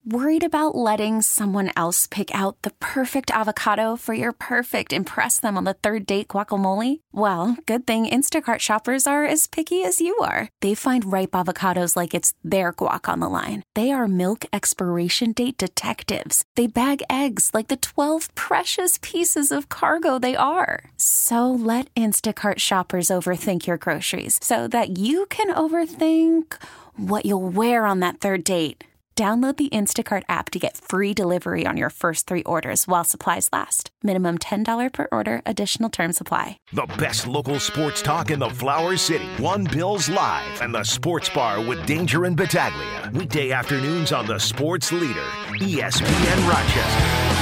Worried about letting someone else pick out the perfect avocado for your perfect impress them on the third date guacamole? Well, good thing Instacart shoppers are as picky as you are. They find ripe avocados like it's their guac on the line. They are milk expiration date detectives. They bag eggs like the 12 precious pieces of cargo they are. So let Instacart shoppers overthink your groceries so that you can overthink what you'll wear on that third date. Download the Instacart app to get free delivery on your first 3 orders while supplies last. Minimum $10 per order. Additional terms apply. The best local sports talk in the Flower City. One Bills Live and the Sports Bar with Danger and Battaglia. Weekday afternoons on the Sports Leader, ESPN Rochester.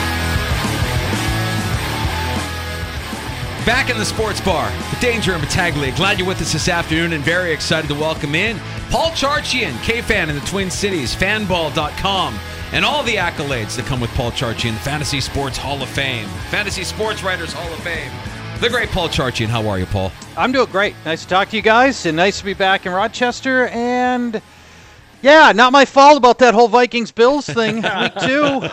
Back in the Sports Bar with Danger and Battaglia. Glad you're with us this afternoon and very excited to welcome in Paul Charchian, K-Fan in the Twin Cities, fanball.com, and all the accolades that come with Paul Charchian, the Fantasy Sports Hall of Fame, Fantasy Sports Writers Hall of Fame. The great Paul Charchian. How are you, Paul? I'm doing great. Nice to talk to you guys, and nice to be back in Rochester. And yeah, not my fault about that whole Vikings-Bills thing week 2.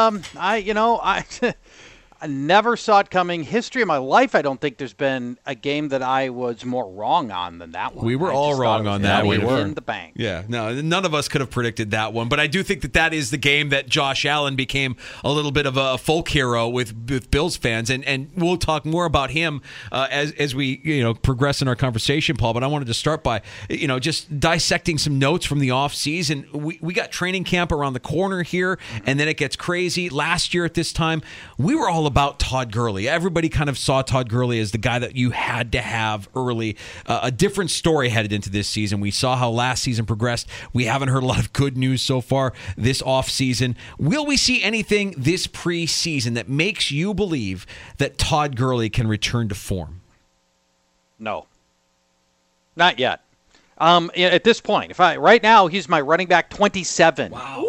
I never saw it coming. History of my life, I don't think there's been a game that I was more wrong on than that one. We were all wrong on that. We were in the bank. Yeah, no, none of us could have predicted that one. But I do think that is the game that Josh Allen became a little bit of a folk hero with Bills fans, and we'll talk more about him as we progress in our conversation, Paul. But I wanted to start by just dissecting some notes from the offseason. We got training camp around the corner here, and then it gets crazy. Last year at this time, we were all about Todd Gurley. Everybody kind of saw Todd Gurley as the guy that you had to have early. A different story headed into this season. We saw how last season progressed. We haven't heard a lot of good news so far this offseason. Will we see anything this preseason that makes you believe that Todd Gurley can return to form? No. Not yet. At this point, right now he's my running back 27. Wow.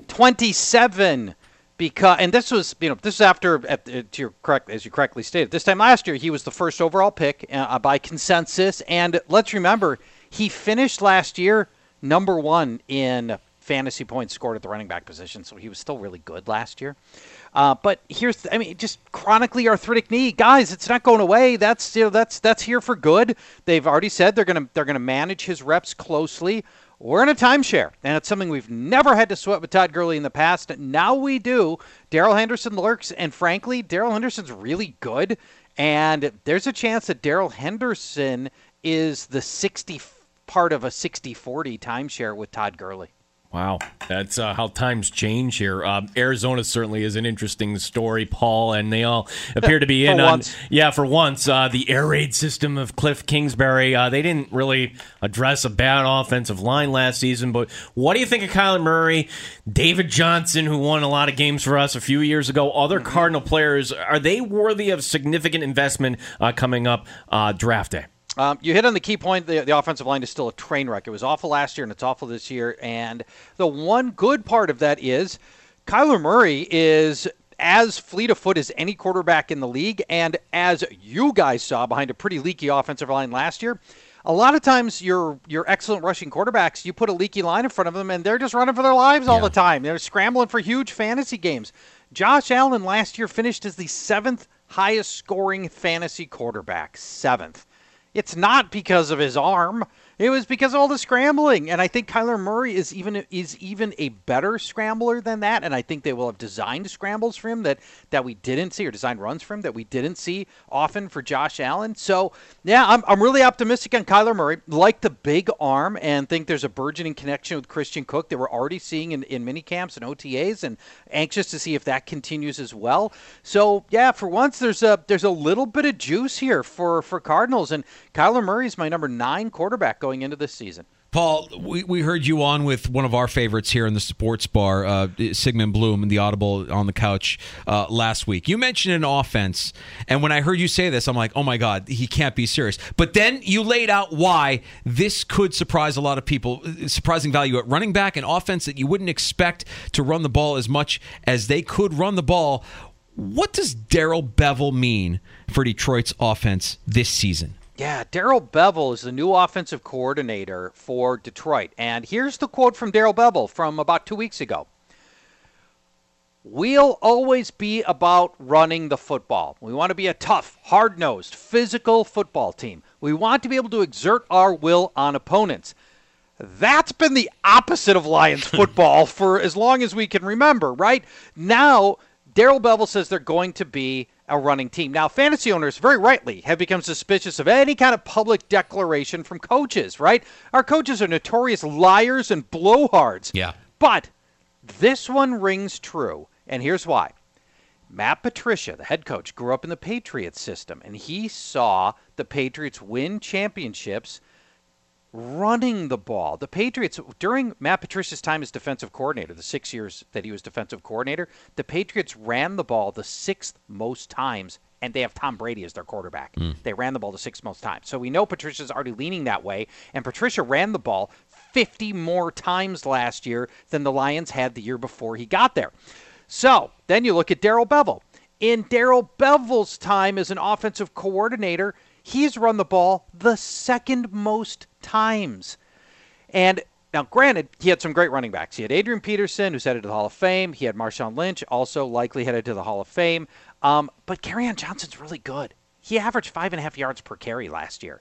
27. And this was after, as you correctly stated, this time last year he was the first overall pick by consensus. And let's remember, he finished last year number 1 in fantasy points scored at the running back position, so he was still really good last year. But just chronically arthritic knee, guys, it's not going away. That's here for good. They've already said they're gonna manage his reps closely. We're in a timeshare, and it's something we've never had to sweat with Todd Gurley in the past. Now we do. Darrell Henderson lurks, and frankly, Darrell Henderson's really good, and there's a chance that Darrell Henderson is the 60 part of a 60-40 timeshare with Todd Gurley. Wow, that's how times change here. Arizona certainly is an interesting story, Paul, and they all appear to be in on. Once. Yeah, for once, the air raid system of Cliff Kingsbury. They didn't really address a bad offensive line last season, but what do you think of Kyler Murray, David Johnson, who won a lot of games for us a few years ago, other Cardinal players? Are they worthy of significant investment coming up draft day? You hit on the key point. The offensive line is still a train wreck. It was awful last year, and it's awful this year. And the one good part of that is Kyler Murray is as fleet of foot as any quarterback in the league. And as you guys saw behind a pretty leaky offensive line last year, a lot of times your excellent rushing quarterbacks, you put a leaky line in front of them, and they're just running for their lives all the time. They're scrambling for huge fantasy games. Josh Allen last year finished as the 7th highest scoring fantasy quarterback. 7th. It's not because of his arm. It was because of all the scrambling. And I think Kyler Murray is even a better scrambler than that. And I think they will have designed scrambles for him that we didn't see, or designed runs for him that we didn't see often for Josh Allen. So, yeah, I'm really optimistic on Kyler Murray. Like the big arm, and think there's a burgeoning connection with Christian Cook that we're already seeing in mini camps and OTAs, and anxious to see if that continues as well. So, yeah, for once, there's a little bit of juice here for Cardinals. And Kyler Murray is my number 9 quarterback going into this season. Paul, we heard you on with one of our favorites here in the Sports Bar, Sigmund Bloom, in the Audible on the couch last week. You mentioned an offense, and when I heard you say this, I'm like, oh my God, he can't be serious. But then you laid out why this could surprise a lot of people. Surprising value at running back, an offense that you wouldn't expect to run the ball as much as they could run the ball. What does Darrell Bevell mean for Detroit's offense this season? Yeah, Darrell Bevell is the new offensive coordinator for Detroit. And here's the quote from Darrell Bevell from about 2 weeks ago. we'll always be about running the football. We want to be a tough, hard-nosed, physical football team. We want to be able to exert our will on opponents. That's been the opposite of Lions football for as long as we can remember, right? Now, Darrell Bevell says they're going to be a running team. Now, fantasy owners, very rightly, have become suspicious of any kind of public declaration from coaches, right? Our coaches are notorious liars and blowhards. Yeah. But this one rings true, and here's why. Matt Patricia, the head coach, grew up in the Patriots system, and he saw the Patriots win championships running the ball. The Patriots, during Matt Patricia's time as defensive coordinator, the 6 years that he was defensive coordinator, the Patriots ran the ball the 6th most times, and they have Tom Brady as their quarterback. They ran the ball the 6th most times. So we know Patricia's already leaning that way, and Patricia ran the ball 50 more times last year than the Lions had the year before he got there. So then you look at Darrell Bevell. In Darrell Bevell's time as an offensive coordinator, he's run the ball the 2nd most times. And now, granted, he had some great running backs. He had Adrian Peterson, who's headed to the Hall of Fame. He had Marshawn Lynch, also likely headed to the Hall of Fame. But Kerryon Johnson's really good. He averaged 5.5 yards per carry last year.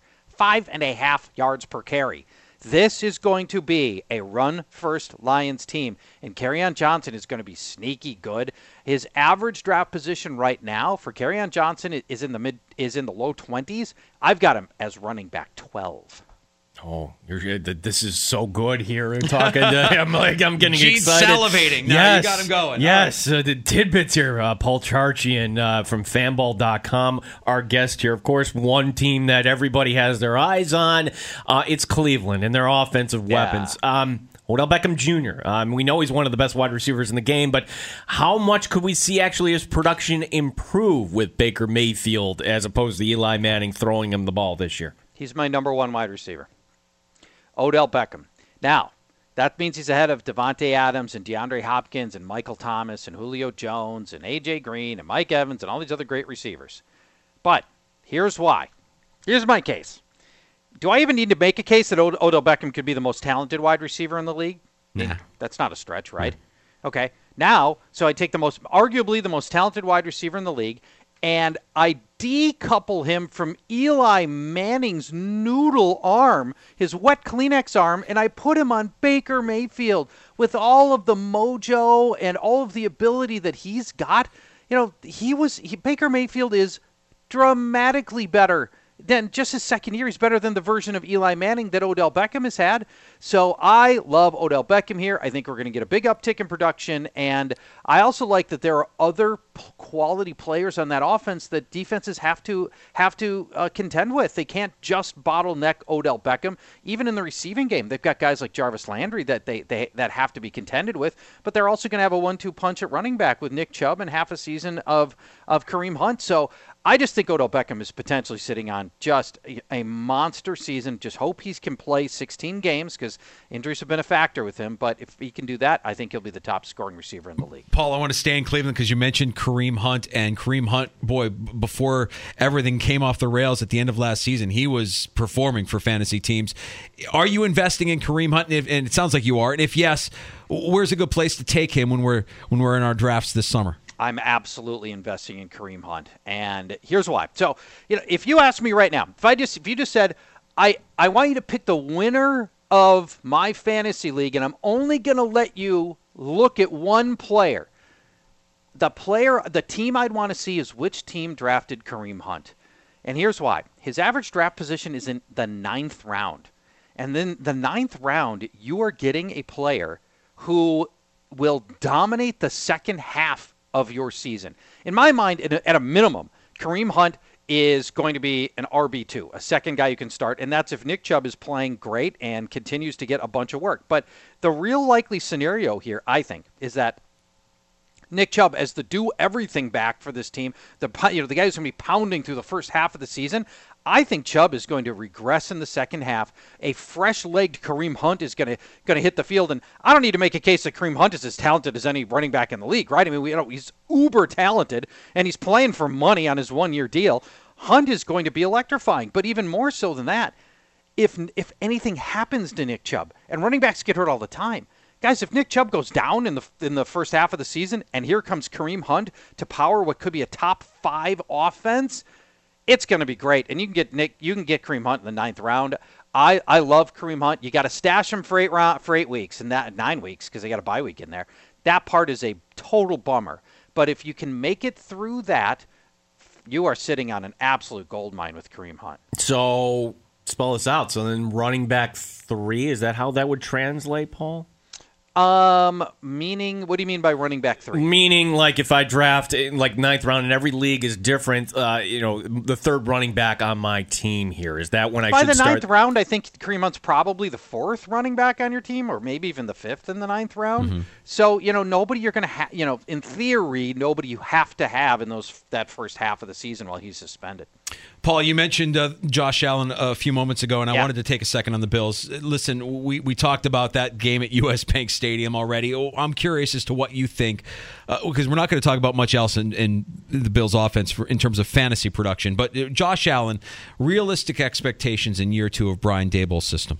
5.5 yards per carry. This is going to be a run-first Lions team, and Kerryon Johnson is going to be sneaky good. His average draft position right now for Kerryon Johnson is in the low 20s. I've got him as running back 12. Oh, this is so good here. We're talking to him. I'm getting Gene's excited. salivating. Now you got him going. Yes, the tidbits here. Paul Charchian from fanball.com, our guest here. Of course, one team that everybody has their eyes on, it's Cleveland and their offensive weapons. Odell Beckham Jr. We know he's one of the best wide receivers in the game, but how much could we see actually his production improve with Baker Mayfield as opposed to Eli Manning throwing him the ball this year? He's my number one wide receiver. Odell Beckham. Now, that means he's ahead of Devontae Adams and DeAndre Hopkins and Michael Thomas and Julio Jones and A.J. Green and Mike Evans and all these other great receivers. But here's why. Here's my case. Do I even need to make a case that Odell Beckham could be the most talented wide receiver in the league? Nah. That's not a stretch, right? Okay. Now, so I take arguably the most talented wide receiver in the league, and I decouple him from Eli Manning's noodle arm, his wet Kleenex arm, and I put him on Baker Mayfield with all of the mojo and all of the ability that he's got. You know, Baker Mayfield is dramatically better than just his second year. He's better than the version of Eli Manning that Odell Beckham has had. So I love Odell Beckham here. I think we're going to get a big uptick in production, and I also like that there are other quality players on that offense that defenses have to contend with. They can't just bottleneck Odell Beckham. Even in the receiving game, they've got guys like Jarvis Landry that that have to be contended with, but they're also going to have a 1-2 punch at running back with Nick Chubb and half a season of Kareem Hunt. So I just think Odell Beckham is potentially sitting on just a monster season. Just hope he can play 16 games because injuries have been a factor with him. But if he can do that, I think he'll be the top scoring receiver in the league. Paul, I want to stay in Cleveland because you mentioned Kareem Hunt. And Kareem Hunt, boy, before everything came off the rails at the end of last season, he was performing for fantasy teams. Are you investing in Kareem Hunt? And it sounds like you are. And if yes, where's a good place to take him when we're in our drafts this summer? I'm absolutely investing in Kareem Hunt, and here's why. So, if you ask me right now, if you just said, I want you to pick the winner of my fantasy league, and I'm only going to let you look at one player, the team I'd want to see is which team drafted Kareem Hunt. And here's why. His average draft position is in the 9th round. And then the 9th round, you are getting a player who will dominate the second half of your season. In my mind, at a minimum, Kareem Hunt is going to be an RB2, a second guy you can start, and that's if Nick Chubb is playing great and continues to get a bunch of work. But the real likely scenario here, I think, is that Nick Chubb as the do-everything back for this team, the guy who's going to be pounding through the first half of the season, I think Chubb is going to regress in the second half. A fresh-legged Kareem Hunt is going to hit the field, and I don't need to make a case that Kareem Hunt is as talented as any running back in the league, right? I mean, he's uber talented, and he's playing for money on his one-year deal. Hunt is going to be electrifying, but even more so than that, if anything happens to Nick Chubb, and running backs get hurt all the time, Guys, if Nick Chubb goes down in the first half of the season, and here comes Kareem Hunt to power what could be a top 5 offense, it's going to be great. And you can get Kareem Hunt in the 9th round. I love Kareem Hunt. You got to stash him for 8 weeks, and that 9 weeks because they got a bye week in there. That part is a total bummer. But if you can make it through that, you are sitting on an absolute goldmine with Kareem Hunt. So spell this out. So then running back 3, is that how that would translate, Paul? Meaning, what do you mean by running back 3? Meaning, like, if I draft in, like, 9th round, and every league is different, the 3rd running back on my team here. Is that when I should start? By the 9th round, I think Kareem Hunt's probably the 4th running back on your team, or maybe even the 5th in the 9th round. Mm-hmm. So, nobody you're going to have, in theory, nobody you have to have in that first half of the season while he's suspended. Paul, you mentioned Josh Allen a few moments ago, and I wanted to take a second on the Bills. Listen, we talked about that game at U.S. Bank Stadium already. I'm curious as to what you think, because we're not going to talk about much else in the Bills' offense in terms of fantasy production. But Josh Allen, realistic expectations in year 2 of Brian Daboll's system.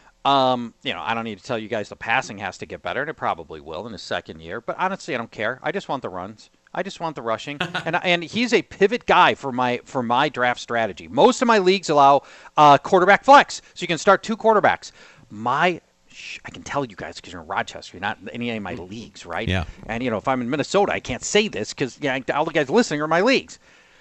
I don't need to tell you guys the passing has to get better, and it probably will in his 2nd year. But honestly, I don't care. I just want the runs. I just want the rushing, and he's a pivot guy for my draft strategy. Most of my leagues allow quarterback flex, so you can start 2 quarterbacks. I can tell you guys because you're in Rochester, you're not in any of my leagues, right? Yeah. And if I'm in Minnesota, I can't say this because all the guys listening are my leagues.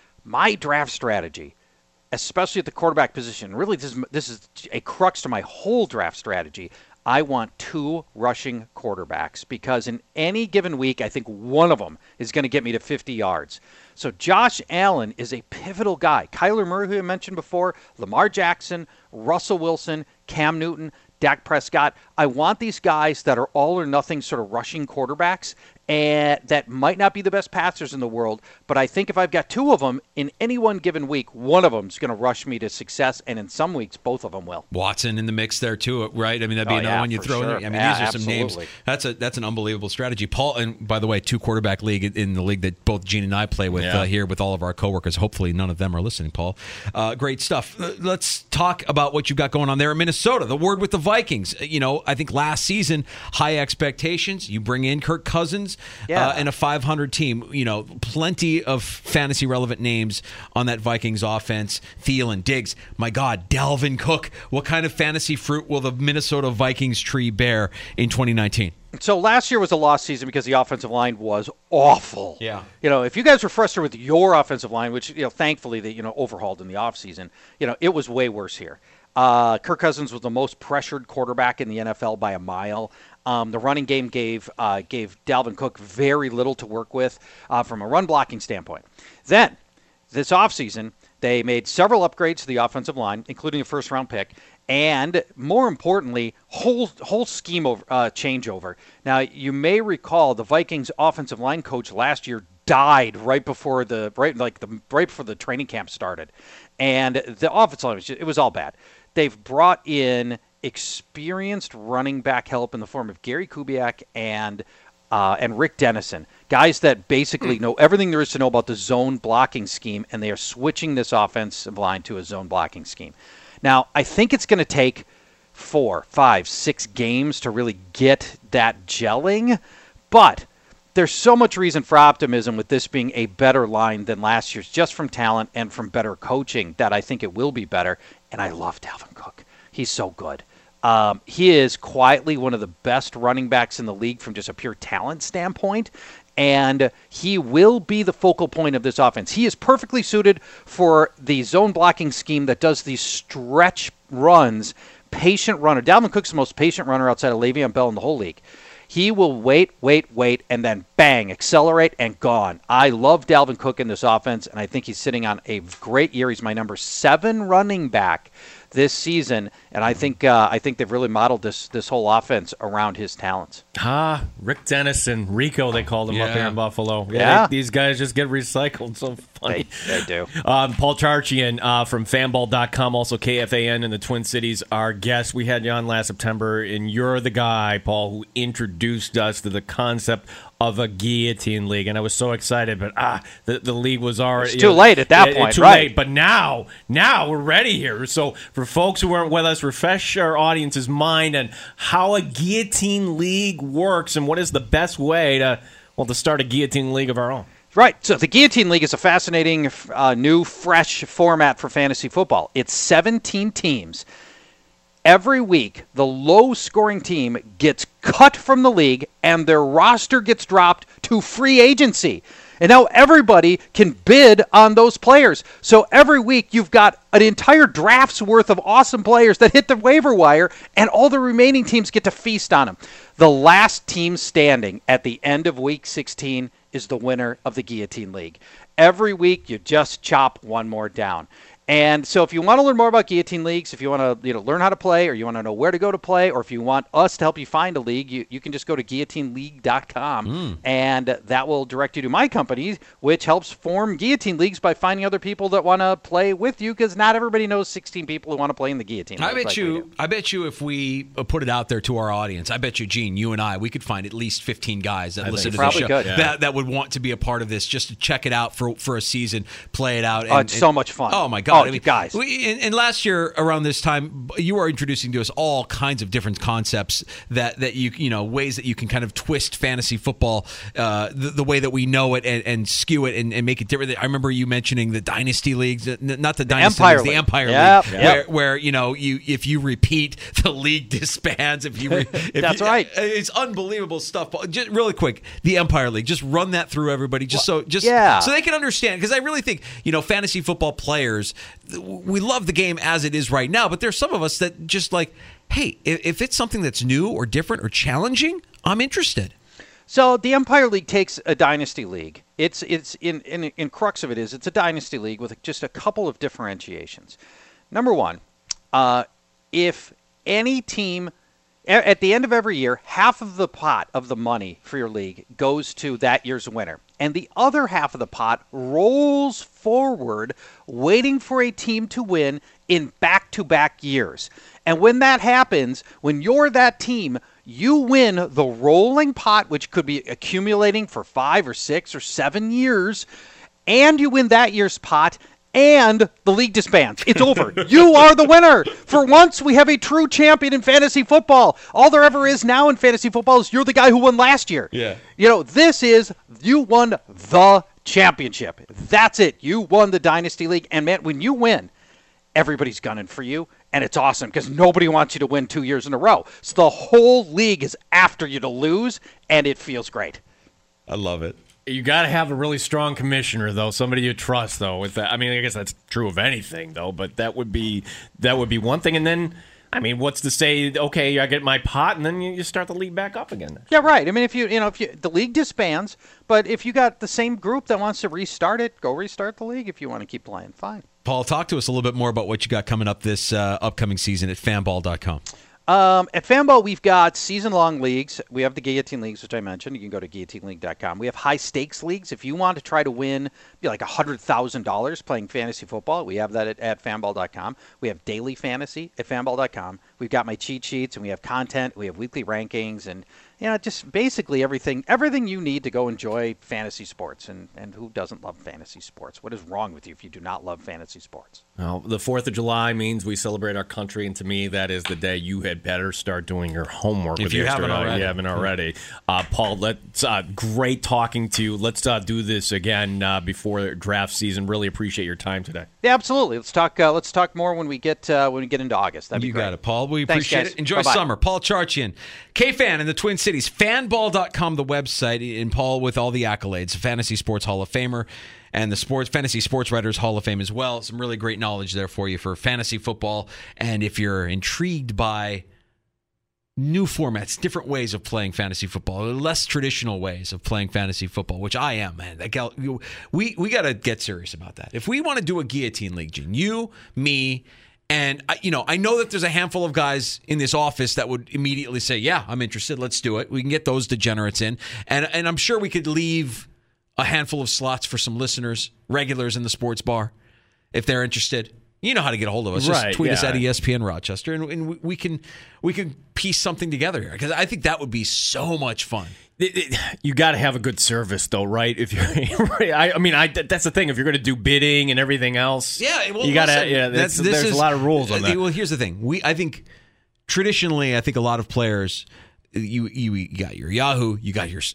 My draft strategy, especially at the quarterback position, really this is a crux to my whole draft strategy. I want 2 rushing quarterbacks because in any given week, I think one of them is going to get me to 50 yards. So Josh Allen is a pivotal guy. Kyler Murray, who I mentioned before, Lamar Jackson, Russell Wilson, Cam Newton, Dak Prescott. I want these guys that are all or nothing sort of rushing quarterbacks and that might not be the best passers in the world, but I think if I've got 2 of them in any one given week, one of them is going to rush me to success, and in some weeks, both of them will. Watson in the mix there too, right? I mean, that'd be another one you throw in there. I mean, these are some names. That's an unbelievable strategy. Paul, and by the way, 2 quarterback league in the league that both Gene and I play with here with all of our coworkers. Hopefully, none of them are listening. Paul, great stuff. Let's talk about what you've got going on there in Minnesota. The word with the Vikings. I think last season, high expectations. You bring in Kirk Cousins and a 500 team. Plenty of fantasy relevant names on that Vikings offense. Thielen, Diggs, my God, Dalvin Cook. What kind of fantasy fruit will the Minnesota Vikings tree bear in 2019? So last year was a lost season because the offensive line was awful. Yeah. If you guys were frustrated with your offensive line, which thankfully they overhauled in the offseason, it was way worse here. Kirk Cousins was the most pressured quarterback in the NFL by a mile. The running game gave Dalvin Cook very little to work with from a run blocking standpoint. Then, this offseason, they made several upgrades to the offensive line, including a first-round pick, and more importantly, whole scheme changeover. Now, you may recall the Vikings offensive line coach last year died right before the training camp started, and the offensive line it was all bad. They've brought in experienced running back help in the form of Gary Kubiak and Rick Dennison, guys that basically know everything there is to know about the zone blocking scheme, and they are switching this offensive line to a zone blocking scheme. Now, I think it's going to take 4, 5, 6 games to really get that gelling, but there's so much reason for optimism with this being a better line than last year's, just from talent and from better coaching, that I think it will be better. And I love Dalvin Cook. He's so good. He is quietly one of the best running backs in the league from just a pure talent standpoint, and he will be the focal point of this offense. He is perfectly suited for the zone blocking scheme that does these stretch runs, patient runner. Dalvin Cook's the most patient runner outside of Le'Veon Bell in the whole league. He will wait, and then bang, accelerate, and gone. I love Dalvin Cook in this offense, and I think he's sitting on a great year. He's my number 7 running back this season, and I think they've really modeled this whole offense around his talents. Rick Dennison, Rico, they called him up here in Buffalo. These guys just get recycled. So funny. They do. Paul Charchian from fanball.com, also KFAN in the Twin Cities, our guest. We had you on last September, and you're the guy, Paul, who introduced us to the concept of a guillotine league, and I was so excited, but the league was already too late at that point, too right? late. But now we're ready here. So for folks who weren't with us, refresh our audience's mind on how a guillotine league works and what is the best way to start a guillotine league of our own. Right. So the Guillotine League is a fascinating, new, fresh format for fantasy football. It's 17 teams. Every week, the low-scoring team gets cut from the league, and their roster gets dropped to free agency. And now everybody can bid on those players. So every week, you've got an entire draft's worth of awesome players that hit the waiver wire, and all the remaining teams get to feast on them. The last team standing at the end of Week 16 is the winner of the Guillotine League. Every week, you just chop one more down. And so if you want to learn more about guillotine leagues, if you want to learn how to play, or you want to know where to go to play, or if you want us to help you find a league, you can just go to guillotineleague.com, and that will direct you to my company, which helps form guillotine leagues by finding other people that want to play with you, because not everybody knows 16 people who want to play in the guillotine league. I bet you if we put it out there to our audience, I bet you, Gene, you and I, we could find at least 15 guys that listen to the show that would want to be a part of this, just to check it out for a season, play it out. It's so much fun. Oh, my God. I mean, guys. And last year around this time, you were introducing to us all kinds of different concepts that you know, ways that you can kind of twist fantasy football the way that we know it and skew it and make it different. I remember you mentioning the dynasty leagues, not the dynasty leagues, the Empire League, where you know, if you repeat, the league disbands. That's right. It's unbelievable stuff. Just really quick, the Empire League. Just run that through everybody, so they can understand. Because I really think, you know, fantasy football players, we love the game as it is right now, but there's some of us that just like, hey, if it's something that's new or different or challenging, I'm interested. So the Empire League takes a dynasty league. It's in crux of it is it's a dynasty league with just a couple of differentiations. Number one, if any team at the end of every year, half of the pot of the money for your league goes to that year's winner, and the other half of the pot rolls forward, waiting for a team to win in back-to-back years. And when that happens, when you're that team, you win the rolling pot, which could be accumulating for 5 or 6 or 7 years, and you win that year's pot, and the league disbands. It's over. You are the winner. For once, we have a true champion in fantasy football. All there ever is now in fantasy football is you're the guy who won last year. Yeah. You know, you won the championship. That's it. You won the Dynasty League. And, man, when you win, everybody's gunning for you. And it's awesome because nobody wants you to win 2 years in a row. So the whole league is after you to lose, and it feels great. I love it. You got to have a really strong commissioner, though, somebody you trust, though. With that, I mean, I guess that's true of anything, though. But that would be one thing. And then, I mean, what's to say? Okay, I get my pot, and then you start the league back up again. Yeah, right. I mean, if the league disbands, but if you got the same group that wants to restart it, go restart the league. If you want to keep playing, fine. Paul, talk to us a little bit more about what you got coming up this upcoming season at fanball.com. At Fanball, we've got season-long leagues. We have the Guillotine Leagues, which I mentioned. You can go to guillotineleague.com. We have high-stakes leagues. If you want to try to win like $100,000 playing fantasy football, we have that at fanball.com. We have daily fantasy at fanball.com. We've got my cheat sheets, and we have content. We have weekly rankings, and just basically everything you need to go enjoy fantasy sports. And who doesn't love fantasy sports? What is wrong with you if you do not love fantasy sports? Well, the 4th of July means we celebrate our country, and to me, that is the day you had better start doing your homework. If you haven't already. Paul, let's great talking to you. Let's do this again before draft season. Really appreciate your time today. Yeah, absolutely. Let's talk more when we get into August. That'd be great. You got it, Paul. We Thanks, appreciate guys. it. Enjoy Bye-bye. summer. Paul Charchian, K-Fan in the Twin Cities, fanball.com, the website, and Paul with all the accolades, Fantasy Sports Hall of Famer, and the Fantasy Sports Writers Hall of Fame as well. Some really great knowledge there for you for fantasy football. And if you're intrigued by new formats, different ways of playing fantasy football, less traditional ways of playing fantasy football, which I am, man. We got to get serious about that. If we want to do a guillotine league, Gene, you, me, and I know that there's a handful of guys in this office that would immediately say, yeah, I'm interested. Let's do it. We can get those degenerates in. And I'm sure we could leave a handful of slots for some listeners, regulars in the sports bar, if they're interested. You know how to get a hold of us. Right, Just tweet us yeah. at ESPN Rochester, and we can piece something together here, because I think that would be so much fun. You got to have a good service, though, right? If you're, that's the thing. If you're going to do bidding and everything else, yeah, well, you got to. listen, Yeah, there's a lot of rules on that. Well, here's the thing. I think traditionally, a lot of players, you got your Yahoo, you got your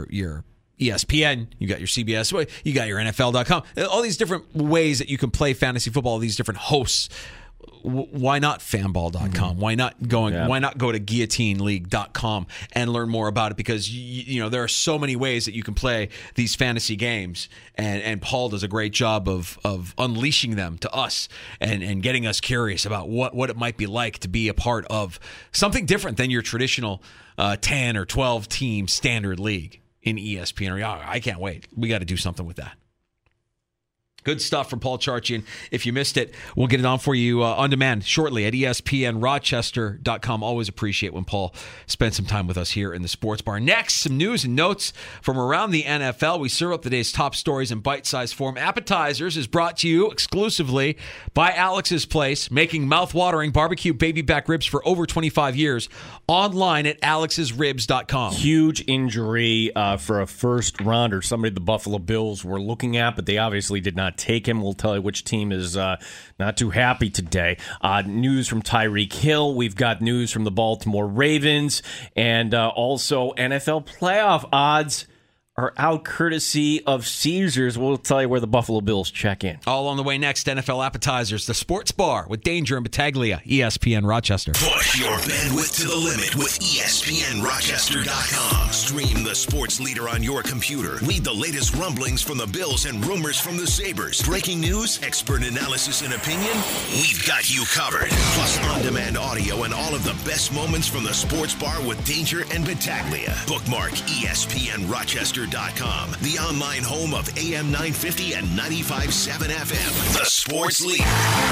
ESPN, you got your CBS, you got your NFL.com, all these different ways that you can play fantasy football, all these different hosts. Why not fanball.com? Mm-hmm. Why not go to guillotineleague.com and learn more about it? Because there are so many ways that you can play these fantasy games, and Paul does a great job of unleashing them to us and getting us curious about what it might be like to be a part of something different than your traditional 10 or 12 team standard league in ESPN. I can't wait. We got to do something with that. Good stuff from Paul Charchian. If you missed it, we'll get it on for you on demand shortly at ESPNRochester.com. Always appreciate when Paul spends some time with us here in the Sports Bar. Next, some news and notes from around the NFL. We serve up the day's top stories in bite-sized form. Appetizers is brought to you exclusively by Alex's Place, making mouth-watering barbecue baby back ribs for over 25 years. Online at alexsribs.com. Huge injury for a first rounder, somebody the Buffalo Bills were looking at, but they obviously did not take him. We'll tell you which team is not too happy today. News from Tyreek Hill. We've got news from the Baltimore Ravens, and also NFL playoff odds are out courtesy of Caesars. We'll tell you where the Buffalo Bills check in. All on the way next. NFL Appetizers, the Sports Bar with Danger and Battaglia, ESPN Rochester. Push your bandwidth to the limit with ESPNRochester.com. Stream the sports leader on your computer. Read the latest rumblings from the Bills and rumors from the Sabres. Breaking news, expert analysis and opinion. We've got you covered. Plus on-demand audio and all of the best moments from the Sports Bar with Danger and Battaglia. Bookmark ESPNRochester.com, the online home of AM 950 and 95.7 FM. The sports leader.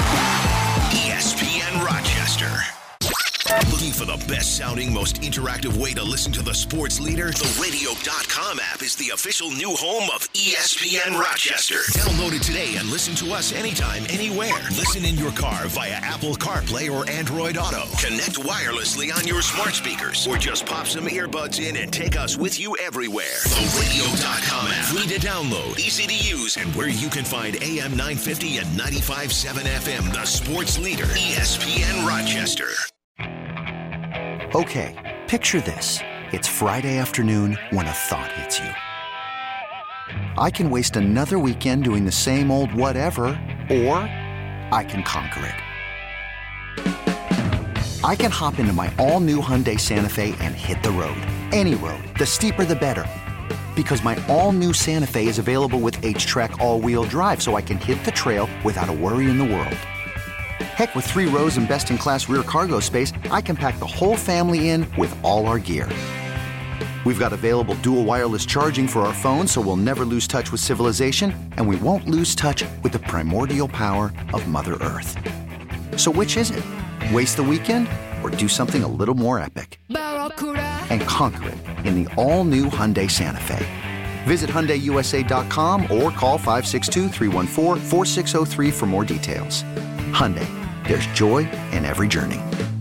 ESPN Rochester. Looking for the best-sounding, most interactive way to listen to the sports leader? The Radio.com app is the official new home of ESPN Rochester. Download it today and listen to us anytime, anywhere. Listen in your car via Apple CarPlay or Android Auto. Connect wirelessly on your smart speakers, or just pop some earbuds in and take us with you everywhere. The Radio.com app. Free to download, easy to use, and where you can find AM 950 and 95.7 FM, the sports leader, ESPN Rochester. Okay, picture this. It's Friday afternoon when a thought hits you. I can waste another weekend doing the same old whatever, or I can conquer it. I can hop into my all-new Hyundai Santa Fe and hit the road. Any road. The steeper the better. Because my all-new Santa Fe is available with H-Track all-wheel drive, so I can hit the trail without a worry in the world. Heck, with 3 rows and best-in-class rear cargo space, I can pack the whole family in with all our gear. We've got available dual wireless charging for our phones, so we'll never lose touch with civilization, and we won't lose touch with the primordial power of Mother Earth. So which is it? Waste the weekend or do something a little more epic? And conquer it in the all-new Hyundai Santa Fe. Visit HyundaiUSA.com or call 562-314-4603 for more details. Hyundai, there's joy in every journey.